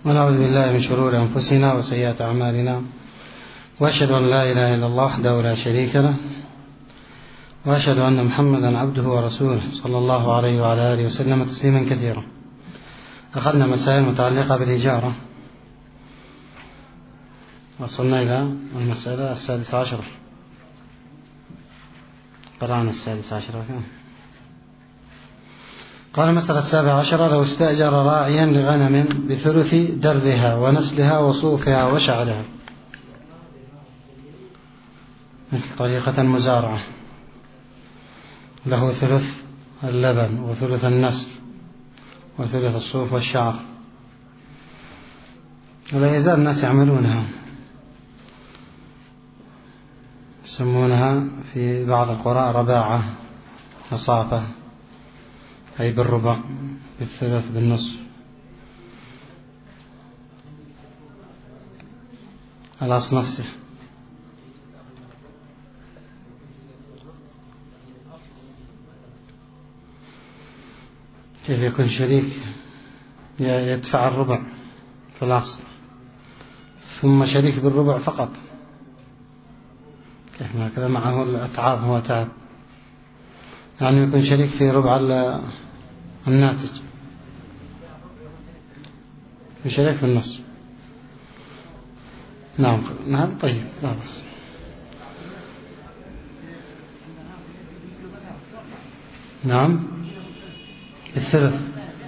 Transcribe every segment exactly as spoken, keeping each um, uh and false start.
ونعوذ بالله من شرور أنفسنا وسيئات أعمالنا، وأشهد أن لا إله إلا الله وحده لا شريك له، وأشهد أن محمدا عبده ورسوله صلى الله عليه وعلى آله وسلم تسليما كثيرا. أخذنا مسائل متعلقة بالإجارة، وصلنا إلى المسألة السادسة عشرة. قرأنا السادسة عشرة. قال المسألة السابعة عشرة: لو استأجر راعيا لغنم بثلث درها ونسلها وصوفها وشعرها، مثل طريقة المزارعة، له ثلث اللبن وثلث النسل وثلث الصوف والشعر، ولا يزال الناس يعملونها، يسمونها في بعض القرى رباعة، نصافة، أي بالربع، بالثلث، بالنصف. الأصل نفسه. كيف يكون شريك يدفع الربع في الأصل ثم شريك بالربع فقط؟ كيف ما كذا معه الأتعاب، هو تعب، يعني يكون شريك في ربع الناتج، في شريك في النص. نعم نعم طيب، لا بس. نعم الثلث.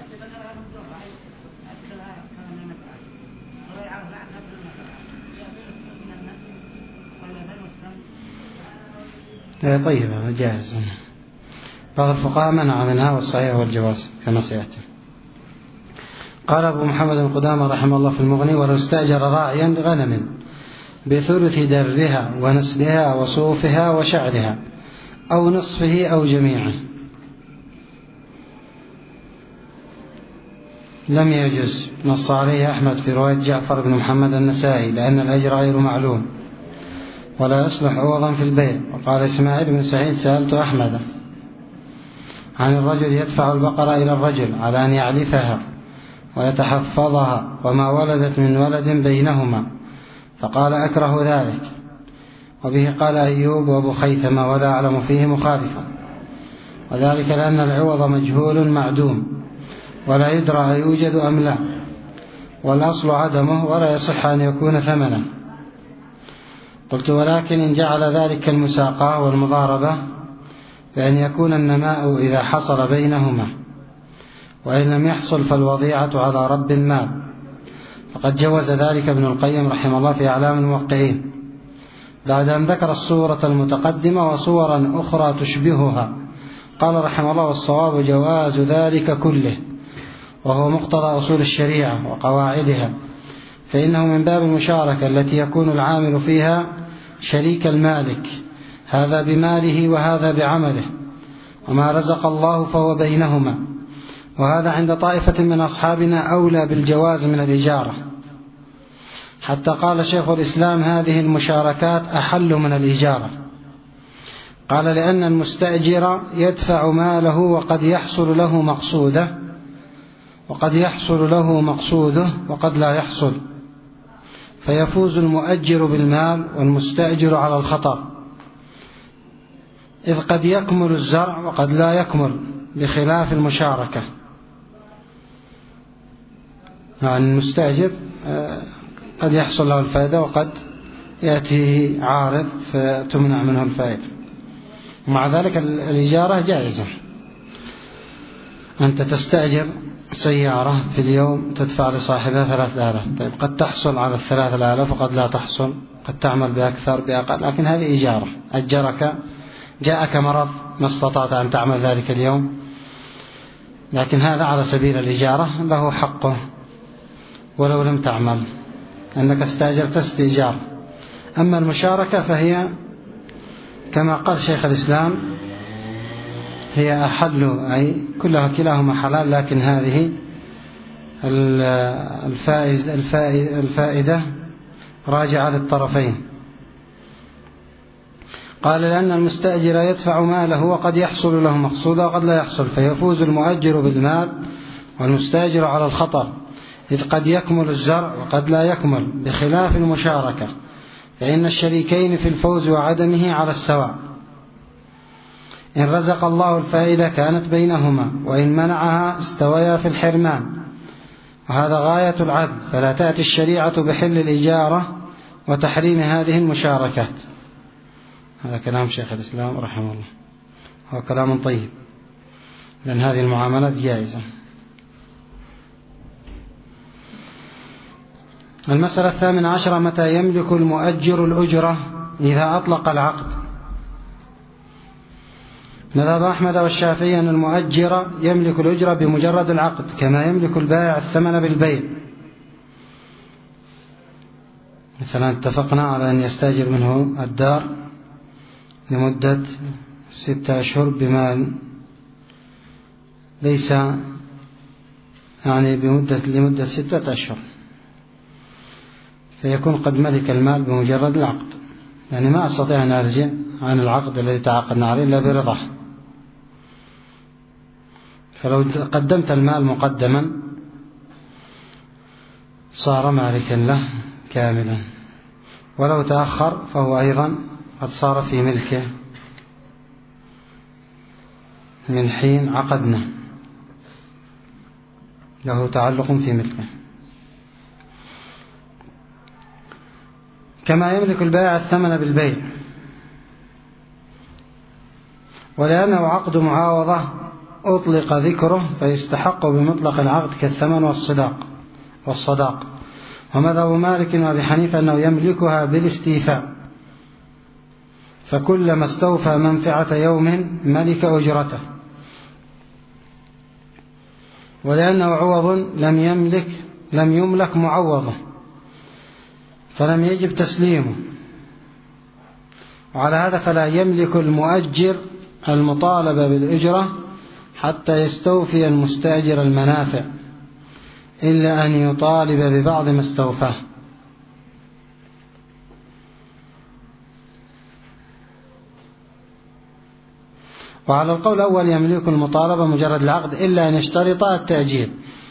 طيب جاهز. بعض الفقهاء منع منها، والصحيح والجواز كما سيأتي. قال أبو محمد بن قدامة رحمه الله في المغني: ولو استأجر راعيا لغنم بثلث درها ونسلها وصوفها وشعرها أو نصفه أو جميعه لم يجوز. نص عليه أحمد في رواية جعفر بن محمد النسائي، لأن الأجر غير معلوم ولا يصلح عوضا في البيع. وقال إسماعيل بن سعيد: سألت أحمد عن الرجل يدفع البقرة إلى الرجل على أن يعلفها ويتحفظها وما ولدت من ولد بينهما، فقال: أكره ذلك. وبه قال أيوب وأبو خيثمة، ولا أعلم فيه مخالفا، وذلك لأن العوض مجهول معدوم ولا يدرى يوجد أم لا، والأصل عدمه ولا يصح أن يكون ثمنا. قلت: ولكن إن جعل ذلك كالمساقاة والمضاربة، بأن يكون النماء إذا حصل بينهما، وإن لم يحصل فالوضيعة على رب المال، فقد جوز ذلك ابن القيم رحمه الله في أعلام الموقعين، بعد أن ذكر الصورة المتقدمة وصورا أخرى تشبهها. قال رحمه الله: والصواب جواز ذلك كله، وهو مقتضى أصول الشريعة وقواعدها، فإنه من باب المشاركة التي يكون العامل فيها شريك المالك، هذا بماله وهذا بعمله، وما رزق الله فهو بينهما. وهذا عند طائفة من أصحابنا أولى بالجواز من الإجارة، حتى قال شيخ الإسلام: هذه المشاركات أحل من الإجارة. قال: لأن المستأجر يدفع ماله وقد يحصل له مقصوده وقد يحصل له مقصوده وقد لا يحصل، فيفوز المؤجر بالمال والمستأجر على الخطر، إذ قد يكمل الزرع وقد لا يكمل، بخلاف المشاركة. يعني المستأجر قد يحصل له الفائدة وقد يأتيه عارض فتمنع منه الفائدة، ومع ذلك الإجارة جائزة. أنت تستأجر سيارة في اليوم تدفع لصاحبها ثلاثة آلاف، طيب قد تحصل على الثلاثة آلاف وقد لا تحصل، قد تعمل بأكثر بأقل، لكن هذه إجارة. أجرك، جاءك مرض ما استطعت أن تعمل ذلك اليوم، لكن هذا على سبيل الإجارة له حقه ولو لم تعمل، أنك استأجرت استئجار. أما المشاركة فهي كما قال شيخ الإسلام هي أحل، أي كلها كلاهما حلال، لكن هذه الفائدة, الفائدة راجعة للطرفين. قال: لأن المستأجر يدفع ماله وقد يحصل له مقصوده وقد لا يحصل، فيفوز المؤجر بالمال والمستأجر على الخطر، إذ قد يكمل الزرع وقد لا يكمل، بخلاف المشاركة فإن الشريكين في الفوز وعدمه على السواء. إن رزق الله الفائدة كانت بينهما، وإن منعها استويا في الحرمان، وهذا غاية العدل، فلا تأتي الشريعة بحل الإجارة وتحريم هذه المشاركات. هذا كلام شيخ الإسلام رحمه الله، هو كلام طيب، لأن هذه المعاملات جائزة. المسألة الثامنة عشرة: متى يملك المؤجر الأجرة؟ إذا أطلق العقد. مذهب أحمد والشافعي أن المؤجر يملك الأجرة بمجرد العقد، كما يملك البائع الثمن بالبيع. مثلا اتفقنا على أن يستأجر منه الدار لمدة ستة أشهر بمال، ليس يعني بمدة لمدة ستة أشهر، فيكون قد ملك المال بمجرد العقد، يعني ما أستطيع أن أرجع عن العقد الذي تعاقدنا عليه إلا برضاه. فلو قدمت المال مقدما صار مالكا له كاملا، ولو تأخر فهو أيضا قد صار في ملكه من حين عقدنا، له تعلق في ملكه. كما يملك البائع الثمن بالبيع، ولأنه عقد معاوضة أطلق ذكره فيستحق بمطلق العقد كالثمن والصداق والصداق. ومذهب مالك وأبي حنيفة أنه يملكها بالاستيفاء، فكلما استوفى منفعة يوم ملك أجرته. ولأنه عوض لم يملك لم يملك معوضه، فلم يجب تسليمه، وعلى هذا فلا يملك المؤجر المطالبة بالأجرة حتى يستوفي المستأجر المنافع، إلا أن يطالب ببعض ما استوفاه. وعلى القول الأول يملك المطالبة مجرد العقد إلا أن يشترط التأجيل.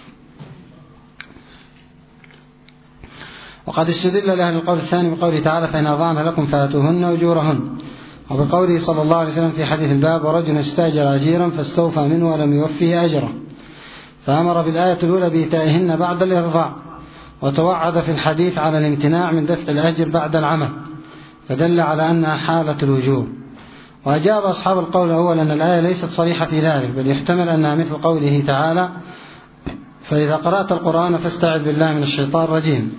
وقد استدل لأهل القول الثاني بقوله تعالى: فإن أضعن لكم فآتوهن أجورهن، وبقوله صلى الله عليه وسلم في حديث الباب: ورجل استأجر أجيرا فاستوفى منه ولم يوفيه أجره، فأمر بالآية الأولى بإيتائهن بعد الإرضاع، وتوعد في الحديث على الامتناع من دفع الأجر بعد العمل، فدل على أنها حالة الوجوب. وأجاب أصحاب القول الأول أن الآية ليست صريحة في ذلك، بل يحتمل أنها مثل قوله تعالى: فإذا قرأت القرآن فاستعذ بالله من الشيطان الرجيم.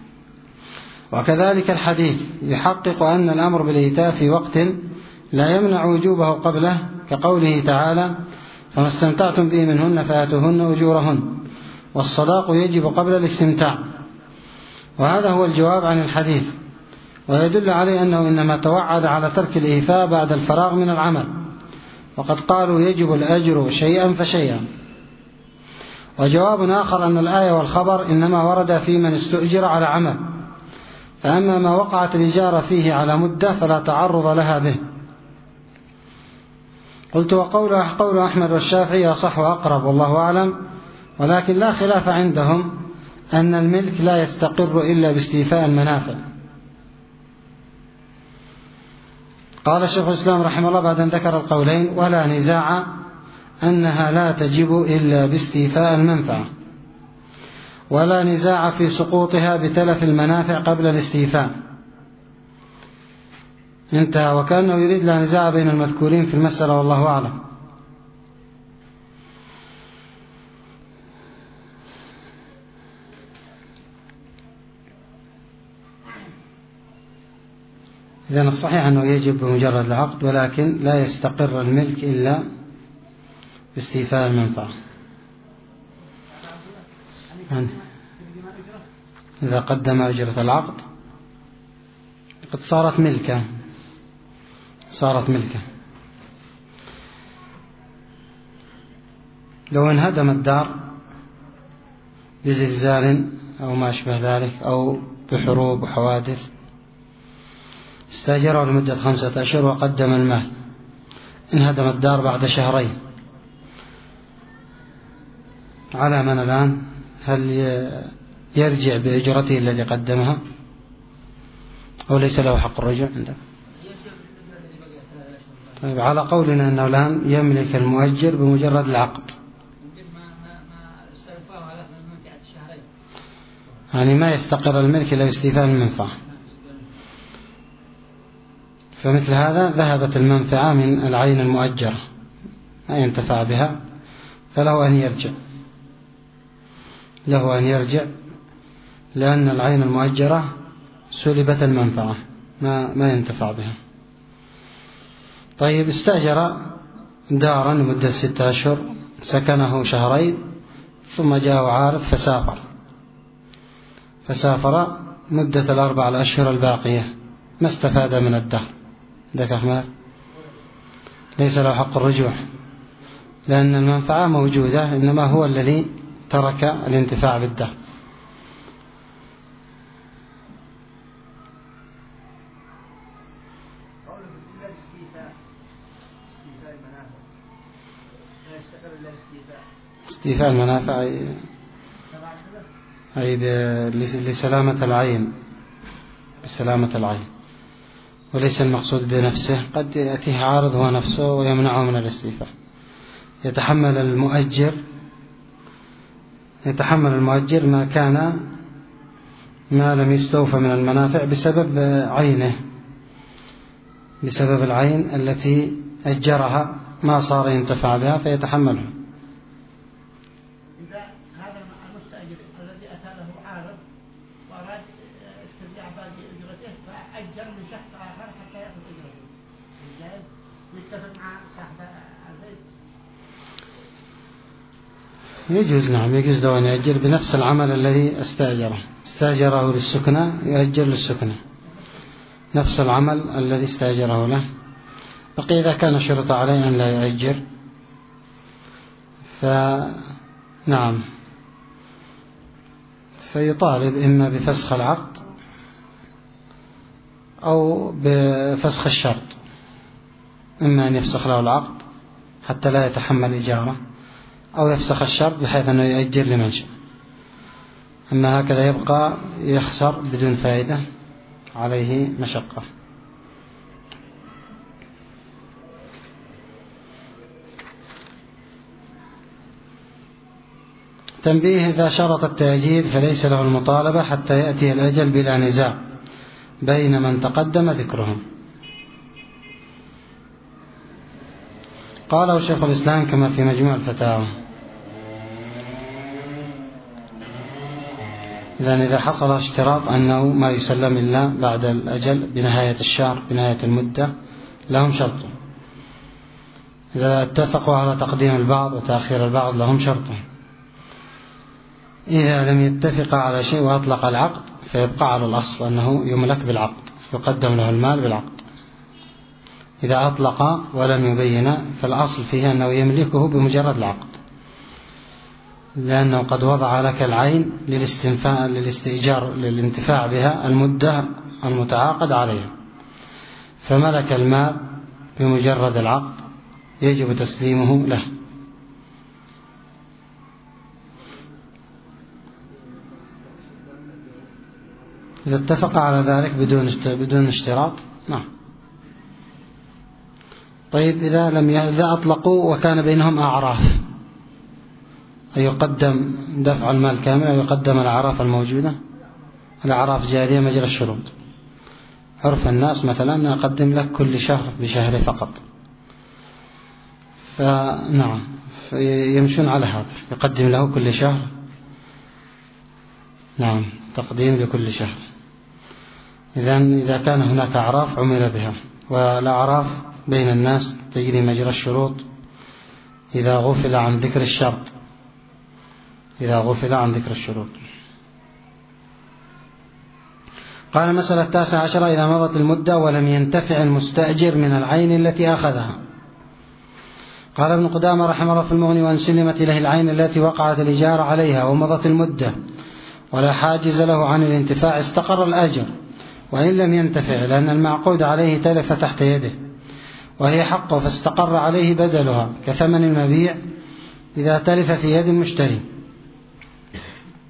وكذلك الحديث يحقق أن الأمر بالإيتاء في وقت لا يمنع وجوبه قبله، كقوله تعالى: فما استمتعتم به منهن فآتوهن أجورهن، والصداق يجب قبل الاستمتاع. وهذا هو الجواب عن الحديث، ويدل عليه أنه إنما توعد على ترك الإيفاء بعد الفراغ من العمل، وقد قالوا يجب الأجر شيئا فشيئا. وجواب آخر أن الآية والخبر إنما ورد في من استؤجر على عمل، فأما ما وقعت الإجارة فيه على مدة فلا تعرض لها به. قلت: وقول قول أحمد والشافعي أصح وأقرب والله أعلم، ولكن لا خلاف عندهم أن الملك لا يستقر إلا باستيفاء المنافع. قال الشيخ الإسلام رحمه الله بعد أن ذكر القولين: ولا نزاع أنها لا تجب إلا باستيفاء المنفعة، ولا نزاع في سقوطها بتلف المنافع قبل الاستيفاء. انتهى. وكأنه يريد لا نزاع بين المذكورين في المسألة والله أعلم. إذن الصحيح أنه يجب بمجرد العقد، ولكن لا يستقر الملك إلا باستيفاء المنفعة. إذا قدم أجرة العقد قد صارت ملكة صارت ملكة لو انهدم الدار بزلزال أو ما أشبه ذلك أو بحروب وحوادث، استأجره لمدة خمسة أشهر وقدم المال، انهدم الدار بعد شهرين، على من الآن؟ هل يرجع بأجرته التي قدمها أو ليس له حق الرجوع عنده؟ طيب على قولنا أنه الآن يملك المؤجر بمجرد العقد، يعني ما يستقر الملك إلا باستيفاء المنفعة، فمثل هذا ذهبت المنفعة من العين المؤجرة ما ينتفع بها، فله أن يرجع له أن يرجع لأن العين المؤجرة سلبت المنفعة ما ما ينتفع بها. طيب استأجر دارا لمدة ستة أشهر سكنه شهرين ثم جاء عارض فسافر فسافر مدة الأربع الأشهر الباقية ما استفاد من الدهر، ذاك أحمد ليس له حق الرجوع لأن المنفعة موجودة، إنما هو الذي ترك الانتفاع بالدهر. استيفاء المنافع أي, أي لسلامة العين بسلامة العين، وليس المقصود بنفسه. قد يأتيه عارض هو نفسه ويمنعه من الاستيفاء. يتحمل المؤجر يتحمل المؤجر ما كان ما لم يستوفى من المنافع بسبب عينه، بسبب العين التي أجرها ما صار ينتفع بها فيتحملها. إذا هذا المستأجر الذي أتى له عارض وأراد استرجاع باقي أجرته فأجر من شخص آخر حتى يأخذ أجرته، جائز يتفق مع صاحب البيت؟ يجوز، نعم يجوز له أن يأجر بنفس العمل الذي استأجره استأجره للسكنة يأجر للسكنة نفس العمل الذي استأجره له. بقي إذا كان شرط عليه أن لا يأجر فنعم فيطالب إما بفسخ العقد أو بفسخ الشرط، إما أن يفسخ له العقد حتى لا يتحمل إجارة أو يفسخ الشرط بحيث أنه يأجر لمن شاء. أما هكذا يبقى يخسر بدون فائدة عليه مشقة. تنبيه: إذا شرط التأجيل فليس له المطالبة حتى يأتي الأجل بلا نزاع بين من تقدم ذكرهم. قاله شيخ الإسلام كما في مجموع الفتاوى. إذن إذا حصل اشتراط أنه ما يسلم إلا بعد الأجل بنهاية الشهر بنهاية المدة لهم شرط. إذا اتفقوا على تقديم البعض وتأخير البعض لهم شرط. إذا لم يتفق على شيء وأطلق العقد فيبقى على الأصل أنه يملك بالعقد، يقدم له المال بالعقد. إذا أطلق ولم يبين فالأصل فيه أنه يملكه بمجرد العقد، لأنه قد وضع لك العين للاستنفاع للاستئجار للانتفاع بها المدة المتعاقد عليها، فملك المال بمجرد العقد يجب تسليمه له. إذا اتفق على ذلك بدون بدون اشتراط نعم. طيب إذا لم إذا أطلقوا وكان بينهم أعراف أيقدم دفع المال كامل أو يقدم الأعراف الموجودة؟ الأعراف جارية مجرى الشروط. عرف الناس مثلا يقدم لك كل شهر بشهر فقط، فنعم يمشون على هذا، يقدم له كل شهر نعم تقديم لكل شهر. إذن إذا كان هناك أعراف عمل بها، والأعراف بين الناس تجري مجرى الشروط إذا غفل عن ذكر الشرط إذا غفل عن ذكر الشروط. قال المسألة التاسعة عشرة: إذا مضت المدة ولم ينتفع المستأجر من العين التي أخذها. قال ابن قدامة رحمه الله في المغني: وأن سلمت إليه العين التي وقعت الإجارة عليها ومضت المدة ولا حاجز له عن الانتفاع استقر الأجر وإن لم ينتفع، لأن المعقود عليه تلف تحت يده وهي حقه فاستقر عليه بدلها، كثمن المبيع إذا تلف في يد المشتري.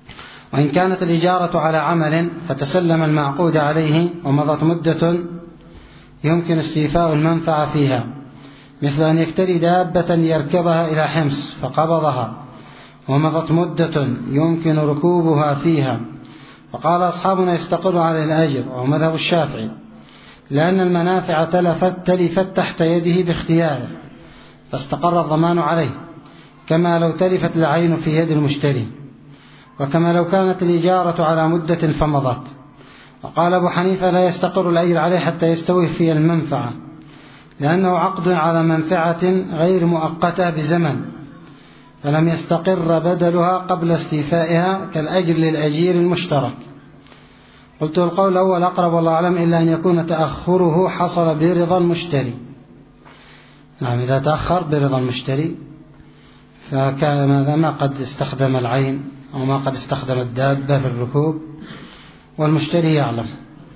وإن كانت الإجارة على عمل فتسلم المعقود عليه ومضت مدة يمكن استيفاء المنفعة فيها، مثل أن يشتري دابة يركبها إلى حمص فقبضها ومضت مدة يمكن ركوبها فيها، فقال أصحابنا يستقر عليه الأجر، وهو مذهب الشافعي، لأن المنافع تلفت تلفت تحت يده باختياره فاستقر الضمان عليه، كما لو تلفت العين في يد المشتري، وكما لو كانت الإجارة على مدة فمضت. وقال أبو حنيفة لا يستقر الأجر عليه حتى يستوي في المنفعة، لأنه عقد على منفعة غير مؤقتة بزمن، فلم يستقر بدلها قبل استيفائها كالأجر للأجير المشترك. قلت القول الأول أقرب والله أعلم، إلا أن يكون تأخره حصل برضا المشتري. نعم، إذا تأخر برضا المشتري فكان ماذا ما قد استخدم العين أو ما قد استخدم الدابة في الركوب والمشتري يعلم.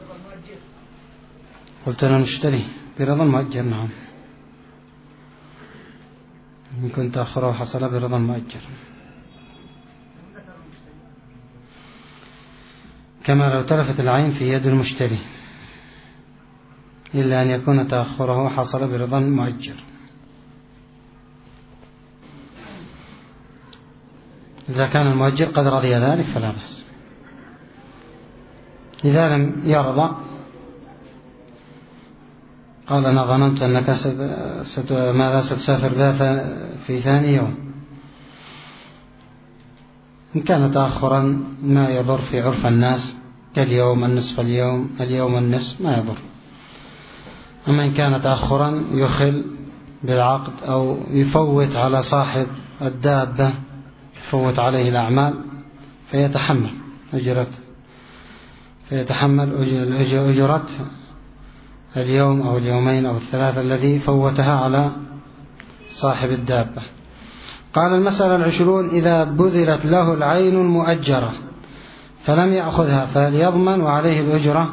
قلت أنا المشتري برضا المؤجر. نعم، إن كنت أخره حصل برضا المؤجر، كما لو تلفت العين في يد المشتري، إلا أن يكون تأخره حصل برضا المؤجر. إذا كان المؤجر قد رضي ذلك فلا بأس. إذا لم يرضى قال أنا ظننت أنك ست... ماذا ستسافر بها في ثاني يوم. إن كان تأخرا ما يضر في عرف الناس كاليوم النصف اليوم اليوم النصف ما يضر. أما إن كان تأخرا يخل بالعقد أو يفوت على صاحب الدابة، يفوت عليه الأعمال فيتحمل أجرة فيتحمل أجرة اليوم أو اليومين أو الثلاثة الذي فوتها على صاحب الدابة. قال المسألة العشرون: إذا بذلت له العين المؤجرة فلم يأخذها فليضمن وعليه الأجرة.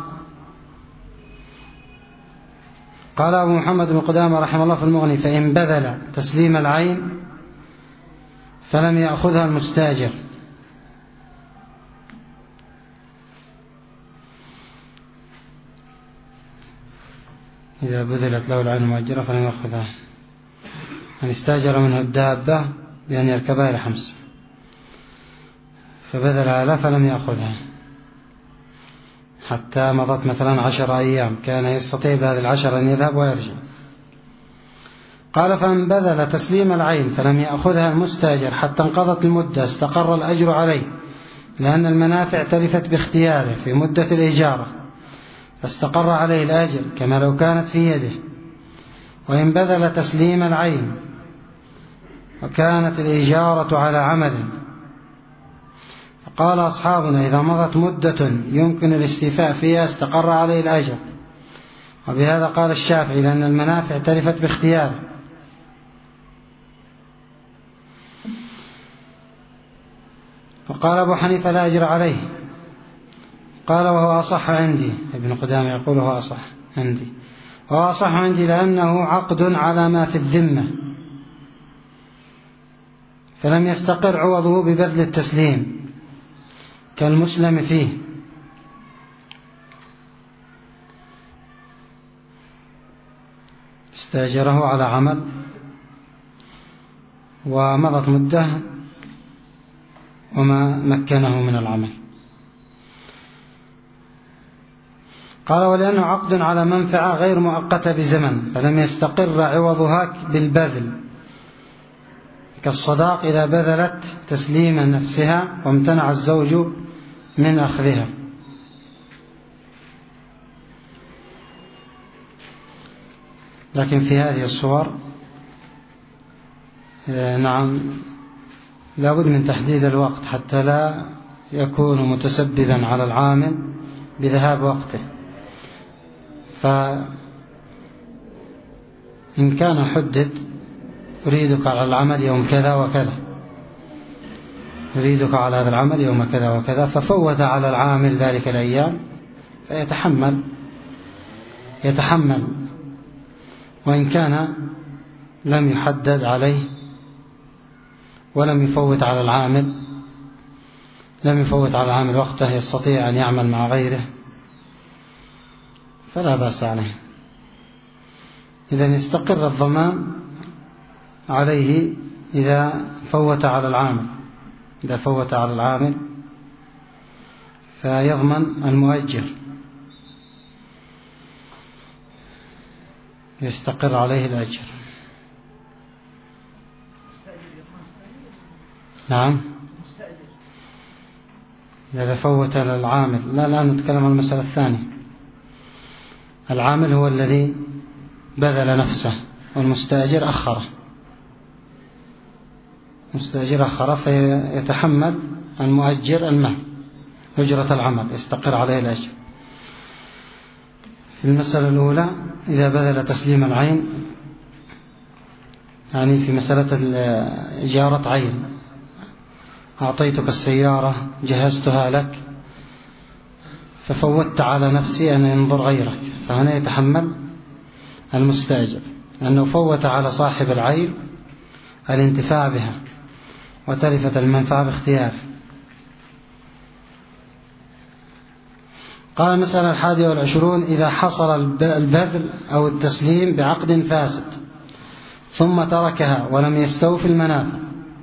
قال أبو محمد بن قدامة رحمه الله في المغني: فإن بذل تسليم العين فلم يأخذها المستاجر إذا بذلت له العين المؤجرة فلم يأخذها، من استاجر منه الدابة بأن يركبها إلى حمص فبذلها له فلم يأخذها حتى مضت مثلا عشر أيام، كان يستطيع بهذه العشر أن يذهب ويرجع. قال: فمن بذل تسليم العين فلم يأخذها المستاجر حتى انقضت المدة استقر الأجر عليه، لأن المنافع تلفت باختياره في مدة الإجارة فاستقر عليه الأجر كما لو كانت في يده. وإن بذل تسليم العين وكانت الإجارة على عمل، قال أصحابنا: إذا مضت مدة يمكن الاستيفاء فيها استقر عليه الأجر. وبهذا قال الشافعي: لأن المنافع تلفت باختياره. وقال أبو حنيفة: لا أجر عليه. قال: وهو أصح عندي. ابن قدامة يقول: وهو أصح عندي، وهو أصح عندي لأنه عقد على ما في الذمة فلم يستقر عوضه ببذل التسليم كالمسلم فيه. استاجره على عمل ومضت مدة وما مكنه من العمل. قال: ولأنه عقد على منفعة غير مؤقتة بزمن فلم يستقر عوضها بالبذل، كالصداق إذا بذلت تسليم نفسها وامتنع الزوج من أخذها. لكن في هذه الصور نعم لابد من تحديد الوقت حتى لا يكون متسببا على العامل بذهاب وقته. فإن كان حدد: أريدك على العمل يوم كذا وكذا، أريدك على هذا العمل يوم كذا وكذا، ففوت على العامل ذلك الأيام فيتحمل يتحمل وإن كان لم يحدد عليه ولم يفوت على العامل لم يفوت على العامل وقته يستطيع أن يعمل مع غيره فلا بأس عليه. إذن يستقر الضمان عليه إذا فوت على العامل إذا فوت على العامل فيضمن المؤجر، يستقر عليه الأجر. نعم، إذا فوت على العامل. لا لا نتكلم عن المسألة الثانية. العامل هو الذي بذل نفسه والمستأجر أخره، المستأجر أخره فيتحمل المؤجر المال أجرة العمل، يستقر عليه الأجر. في المسألة الأولى إذا بذل تسليم العين، يعني في مسألة إجارة عين، أعطيتك السيارة جهزتها لك ففوتت على نفسي أن ينظر غيرك، فهنا يتحمل المستأجر أنه فوت على صاحب العين الانتفاع بها وتلفت المنفعة باختياره. قال المسألة الحادية والعشرون: إذا حصل البذل أو التسليم بعقد فاسد ثم تركها ولم يستوفي المنافع.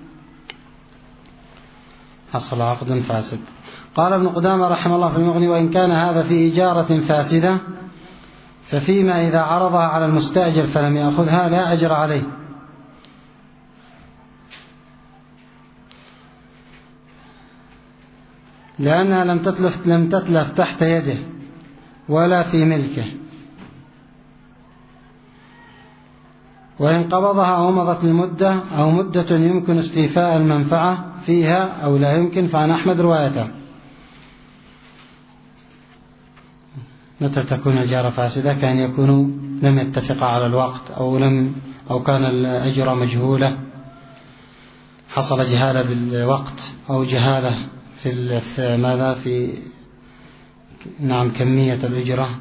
حصل عقد فاسد. قال ابن قدامة رحمه الله في المغني: وإن كان هذا في إجارة فاسدة ففيما إذا عرضها على المستأجر فلم يأخذها لا أجر عليه، لأنها لم تتلف لم تتلف تحت يده ولا في ملكه، وإن قبضها أو مضت المدة أو مدة يمكن استيفاء المنفعة فيها أو لا يمكن، فعن أحمد روايته. متى تكون إجارة فاسدة؟ كان يكونوا لم يتفقا على الوقت أو لم أو كان الأجرة مجهولة، حصل جهالة بالوقت أو جهالة في ماذا في نعم كمية الأجرة.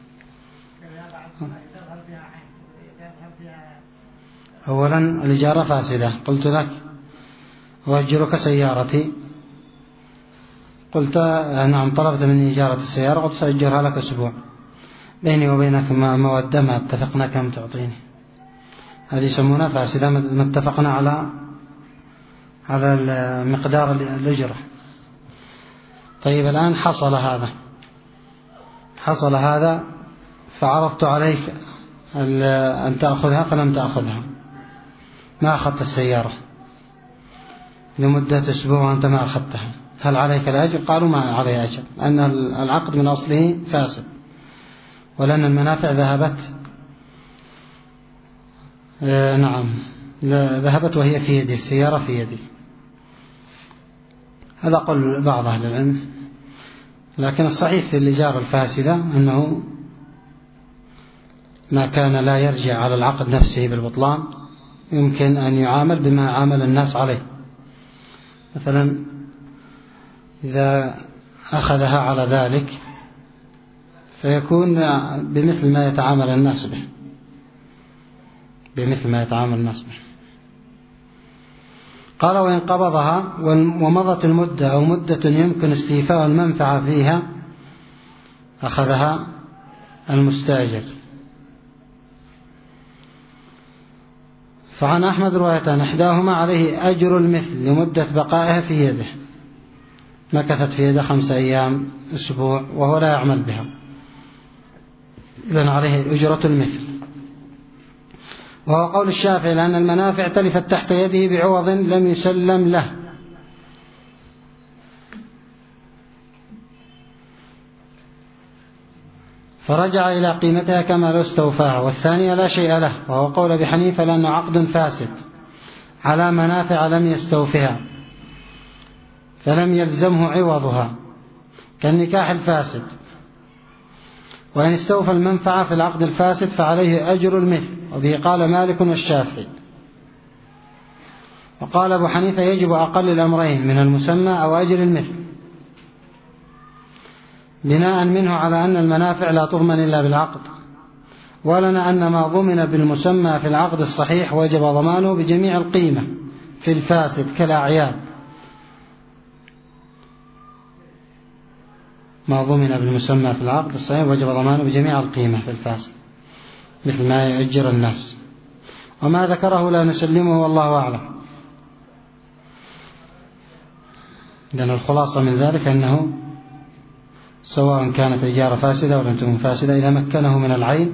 أولا الإجارة فاسدة، قلت لك أؤجرك سيارتي، قلت نعم طلبت مني إجارة السيارة، قلت سأجرها لك أسبوع، بيني وبينك مودة ما اتفقنا كم تعطيني، هذه يسمونها فاسدة، ما اتفقنا على على مقدار الأجرة. طيب الآن حصل هذا حصل هذا فعرضت عليك أن تأخذها فلم تأخذها، ما أخذت السيارة لمدة أسبوع وأنت ما أخذتها، هل عليك الأجر؟ قالوا ما عليه أجر، لأن العقد من أصله فاسد، ولأن المنافع ذهبت آه نعم ذهبت وهي في يدي، السيارة في يدي. هذا قول بعض أهل العلم، لكن الصحيح في الإجارة الفاسدة أنه ما كان لا يرجع على العقد نفسه بالبطلان يمكن أن يعامل بما عامل الناس عليه. مثلا إذا أخذها على ذلك فيكون بمثل ما يتعامل الناس به بمثل ما يتعامل الناس به. قال: وإن قبضها ومضت المدة أو مدة يمكن استيفاء المنفعة فيها أخذها المستأجر. فعن أحمد روايتان: إحداهما عليه أجر المثل لمدة بقائها في يده، مكثت في يده خمسة أيام أسبوع وهو لا يعمل بها، إذن عليه أجرة المثل. وهو قول الشافعي، لأن المنافع تلفت تحت يده بعوض لم يسلم له. فرجع إلى قيمتها كما لو استوفاها، والثانية لا شيء له، وهو قول أبي حنيفة، لأنه عقد فاسد على منافع لم يستوفها فلم يلزمه عوضها كالنكاح الفاسد، وإن استوفى المنفعة في العقد الفاسد فعليه أجر المثل، وبه قال مالك والشافعي. وقال أبو حنيفة يجب أقل الأمرين من المسمى أو أجر المثل، بناء منه على أن المنافع لا تضمن إلا بالعقد، ولنا أن ما ضمن بالمسمى في العقد الصحيح وجب ضمانه بجميع القيمة في الفاسد كالأعيان، ما ضمن بالمسمى في العقد الصحيح وجب ضمانه بجميع القيمة في الفاسد، مثل ما يأجر الناس. وما ذكره لا نسلمه والله أعلم، لأن الخلاصة من ذلك أنه سواء كانت الإجارة فاسدة أو لم تكن فاسدة، إذا مكنه من العين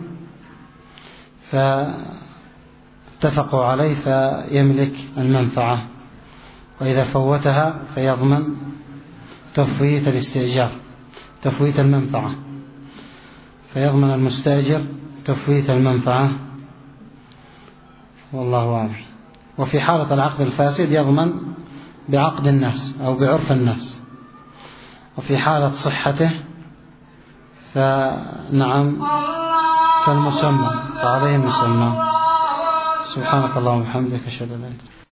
فاتفقوا عليه فيملك المنفعة، وإذا فوتها فيضمن تفويت الاستئجار، تفويت المنفعة، فيضمن المستأجر تفويت المنفعة، والله أعلم. وفي حالة العقد الفاسد يضمن بعقد الناس أو بعرف الناس، وفي حالة صحته فنعم كالمسمى، فعليه المسمى. سبحانك اللهم وبحمدك، أشهد أن لا إله إلا أنت.